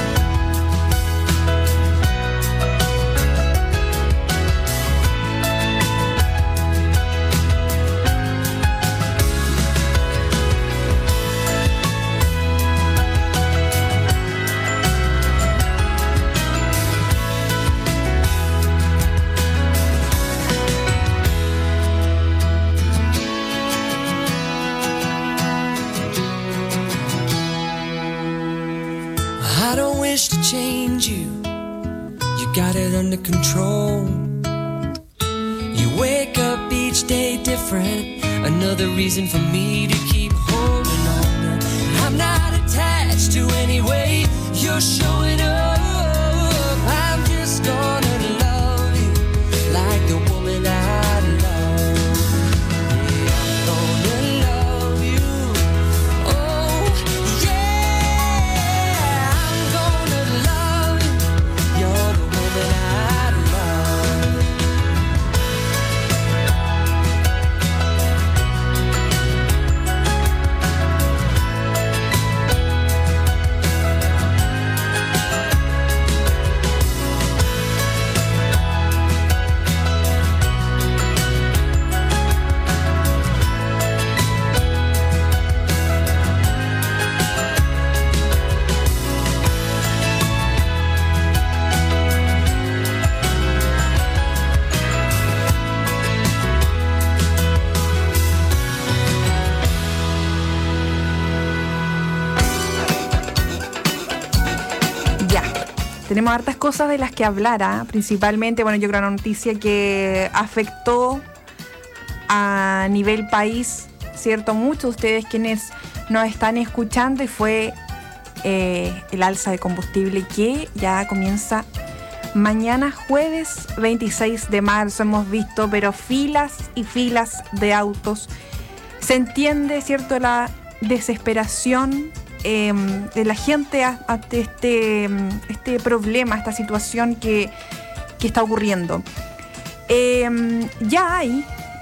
I don't wish to change you, you got it under control. You wake up each day different, another reason for me to keep holding on. I'm not attached to any way you're showing up. I'm just gonna love you like the woman I love. Yeah, I'm gonna love you. Oh, yeah, I'm gonna love you. You're the woman I love.
Tenemos hartas cosas de las que hablar, ¿eh? Principalmente, bueno, yo creo una noticia que afectó a nivel país, ¿cierto? Muchos de ustedes quienes nos están escuchando, y fue eh, el alza de combustible que ya comienza Mañana jueves veintiséis de marzo hemos visto pero filas y filas de autos. Se entiende, ¿cierto?, la desesperación eh, de la gente ante este, este problema, esta situación que, que está ocurriendo. Eh, ya hay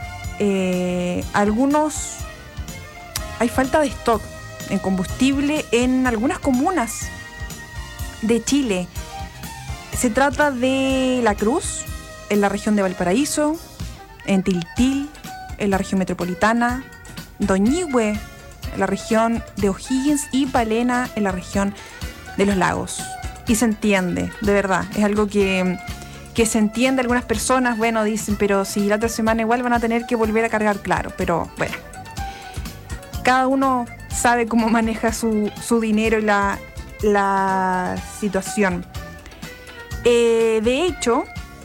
eh, algunos... Hay falta de stock en combustible en algunas comunas de Chile. Se trata de La Cruz, en la región de Valparaíso, en Tiltil, en la región metropolitana, Doñihue, en la región de O'Higgins, y Palena, en la región de Los Lagos. Y se entiende, de verdad, es algo que, que se entiende. Algunas personas, bueno, dicen, pero si la otra semana igual van a tener que volver a cargar, claro, pero bueno, cada uno sabe cómo maneja su, su dinero y la, la situación. Eh, de hecho,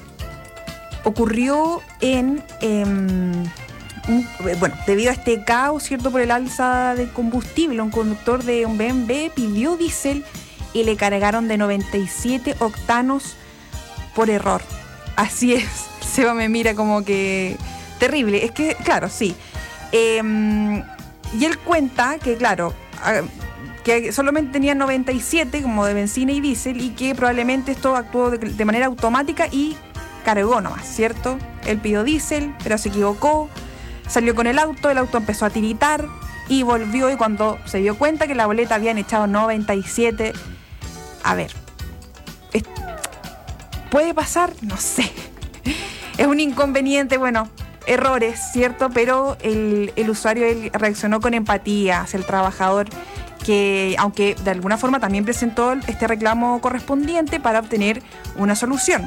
ocurrió en... Eh, un, bueno, debido a este caos, ¿cierto?, por el alza de combustible, un conductor de un B M W pidió diésel y le cargaron de noventa y siete octanos por error. Así es, Seba me mira como que... Terrible, es que, claro, sí. Eh, y él cuenta que, claro... que solamente tenía noventa y siete como de benzina y diésel, y que probablemente esto actuó de, de manera automática y cargó nomás, ¿cierto? Él pidió diésel, pero se equivocó, salió con el auto, el auto empezó a tiritar y volvió, y cuando se dio cuenta que la boleta habían echado noventa y siete, a ver, es, ¿puede pasar? No sé, es un inconveniente, bueno, errores, ¿cierto? Pero el, el usuario él reaccionó con empatía hacia el trabajador, que aunque de alguna forma también presentó este reclamo correspondiente para obtener una solución.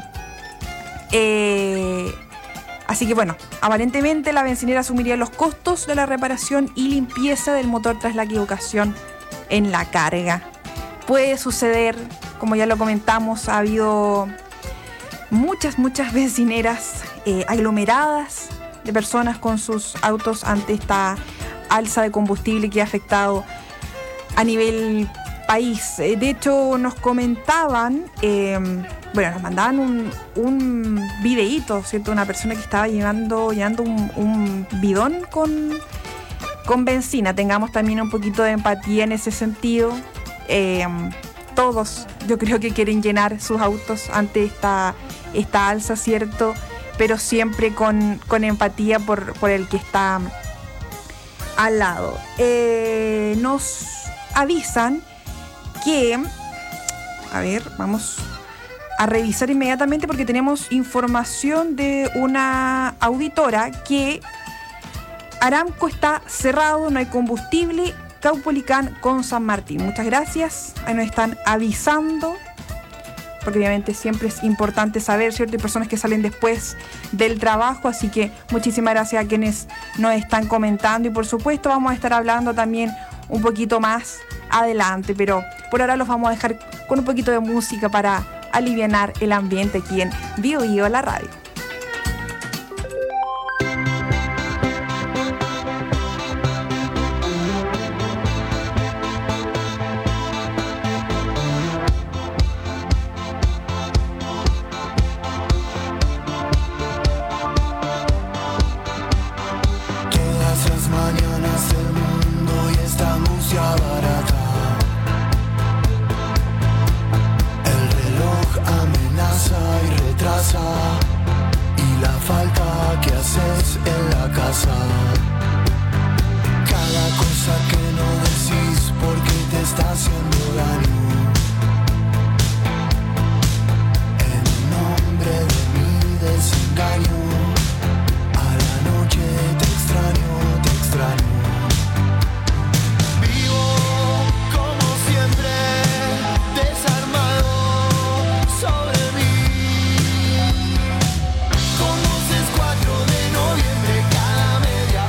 Eh, así que bueno, aparentemente la bencinera asumiría los costos de la reparación y limpieza del motor tras la equivocación en la carga. Puede suceder, como ya lo comentamos, ha habido muchas, muchas bencineras eh, aglomeradas de personas con sus autos ante esta alza de combustible que ha afectado a nivel país. De hecho, nos comentaban, eh, bueno, nos mandaban un, un videíto, ¿cierto? Una persona que estaba llevando, llevando un, un bidón con, con benzina. Tengamos también un poquito de empatía en ese sentido. Eh, todos, yo creo que quieren llenar sus autos ante esta, esta alza, ¿cierto? Pero siempre con, con empatía por, por el que está al lado. Eh, nos avisan que, a ver, vamos a revisar inmediatamente porque tenemos información de una auditora que Aramco está cerrado, no hay combustible, Caupolicán con San Martín. Muchas gracias, ahí nos están avisando, porque obviamente siempre es importante saber, ¿cierto? Hay personas que salen después del trabajo, así que muchísimas gracias a quienes nos están comentando, y por supuesto vamos a estar hablando también un poquito más adelante, pero por ahora los vamos a dejar con un poquito de música para alivianar el ambiente aquí en Bio Bio, la radio.
Todas las mañanas del mundo y esta música barata. El reloj amenaza y retrasa, y la falta que haces en la casa. Cada cosa que no decís porque te está haciendo daño. En nombre de mi desengaño, a la noche te extraño, te extraño. Vivo como siempre, desarmado sobre mí. Con voces cuatro de noviembre cada media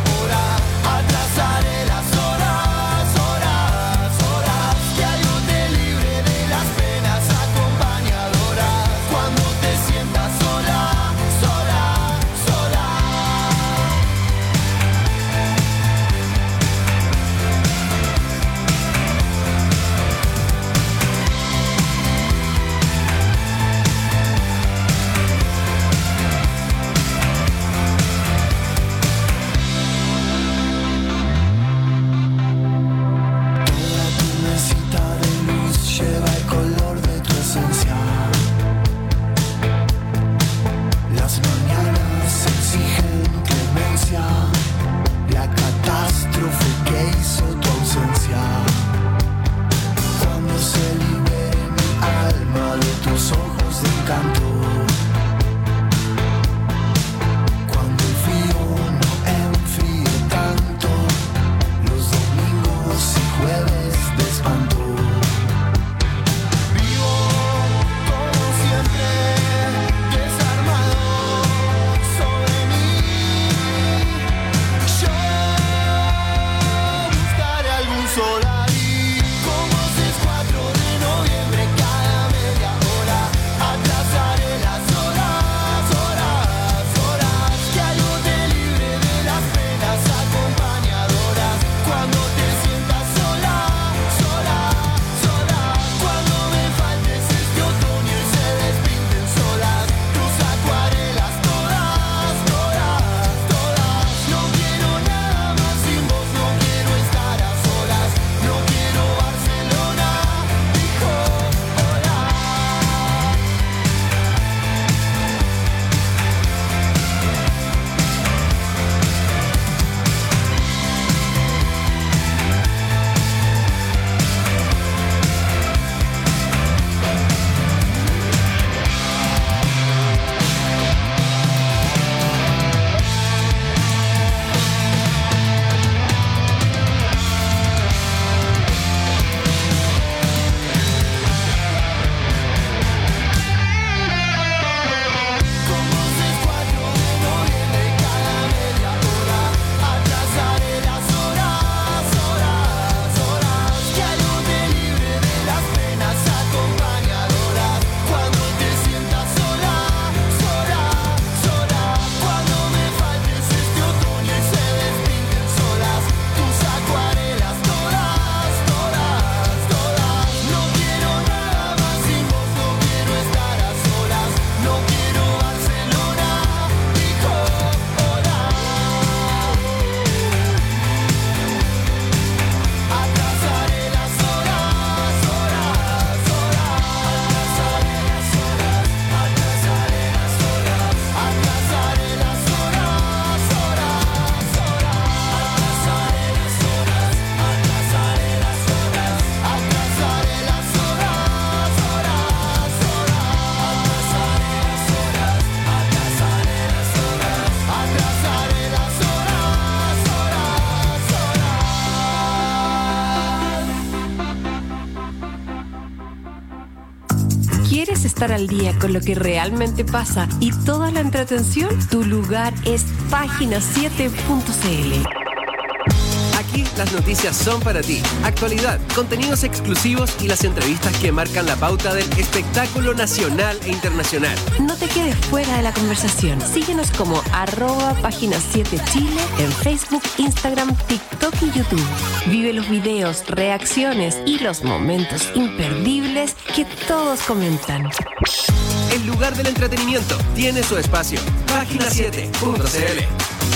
estar al día con lo que realmente pasa y toda la entretención, tu lugar es página siete punto c l.
Aquí las noticias son para ti. Actualidad, contenidos exclusivos y las entrevistas que marcan la pauta del espectáculo nacional e internacional.
No te quedes fuera de la conversación. Síguenos como arroba página siete Chile en Facebook, Instagram, TikTok y YouTube. Vive los videos, reacciones y los momentos imperdibles que todos comentan.
El lugar del entretenimiento tiene su espacio. página siete punto c l.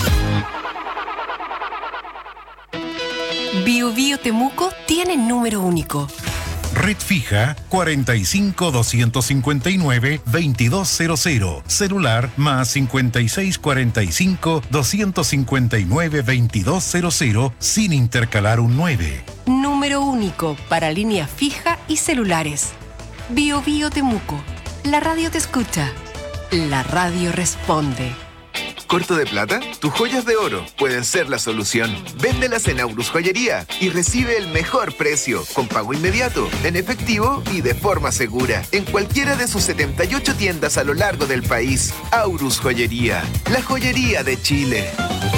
Bio Bio Temuco tiene número único.
Red fija cuarenta y cinco, doscientos cincuenta y nueve, veintidós cero cero. Celular más cincuenta y seis, cuarenta y cinco, doscientos cincuenta y nueve, veintidós cero cero sin intercalar un nueve.
Número único para línea fija y celulares. Bio Bio Temuco. La radio te escucha. La radio responde.
¿Corto de plata? Tus joyas de oro pueden ser la solución. Véndelas en Aurus Joyería y recibe el mejor precio, con pago inmediato, en efectivo y de forma segura, en cualquiera de sus setenta y ocho tiendas a lo largo del país. Aurus Joyería, la joyería de Chile.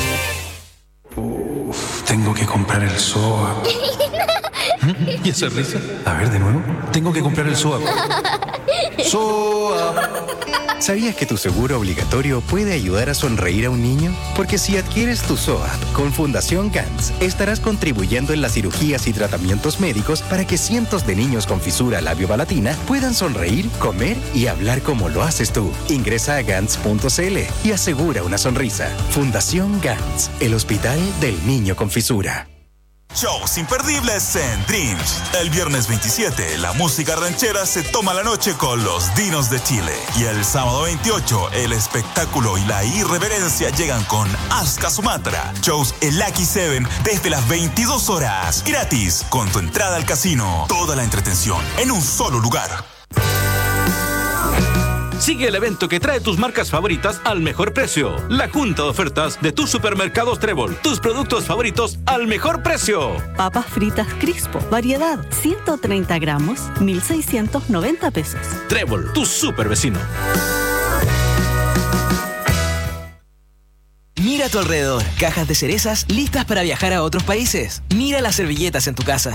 Uf, tengo que comprar el S O A P. ¿Y esa risa? A ver, de nuevo. Tengo que comprar el S O A P. S O A P.
¿Sabías que tu seguro obligatorio puede ayudar a sonreír a un niño? Porque si adquieres tu S O A P con Fundación Gantz, estarás contribuyendo en las cirugías y tratamientos médicos para que cientos de niños con fisura labiopalatina puedan sonreír, comer y hablar como lo haces tú. Ingresa a gantz punto c l y asegura una sonrisa. Fundación Gantz, el hospital del niño con fisura.
Shows imperdibles en Dreams. El viernes veintisiete, la música ranchera se toma la noche con los Dinos de Chile. Y el sábado veintiocho, el espectáculo y la irreverencia llegan con Aska Sumatra. Shows en Lucky Seven desde las veintidós horas. Gratis, con tu entrada al casino. Toda la entretención en un solo lugar.
Sigue el evento que trae tus marcas favoritas al mejor precio. La junta de ofertas de tus supermercados Trébol. Tus productos favoritos al mejor precio.
Papas fritas Crispo. Variedad ciento treinta gramos, mil seiscientos noventa pesos.
Trébol, tu super vecino.
Mira a tu alrededor. Cajas de cerezas listas para viajar a otros países. Mira las servilletas en tu casa.